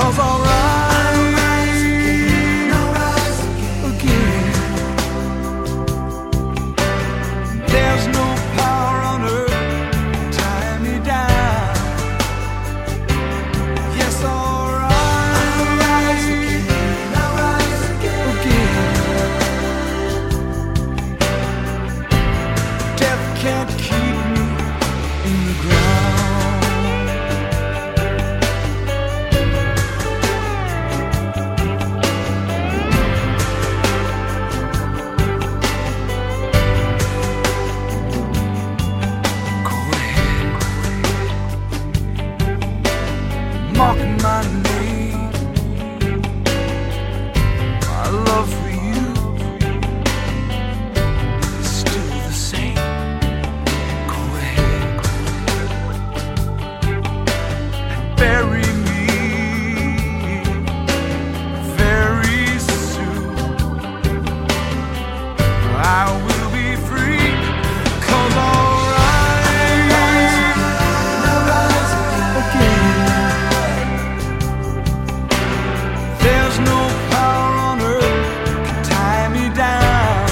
'cause I'll rise again. There's no power on earth to tie me down. Yes, I'll rise again. Death can't keep me in the ground. Marking my name, my love for you is still the same. Go ahead and bury me very soon. I will be free, 'cause I'll rise again. There's no power on earth can tie me down.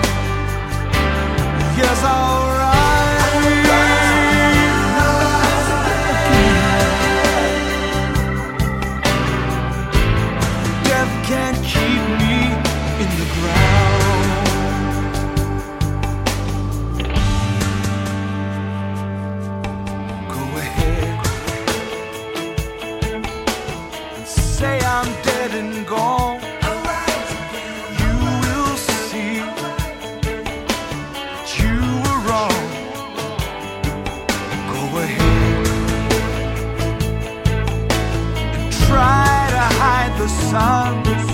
Yes, I'll rise again. Death can't keep me in the ground. Go ahead and say I'm dead and gone. You will see that you were wrong. Go ahead and try to hide the sun.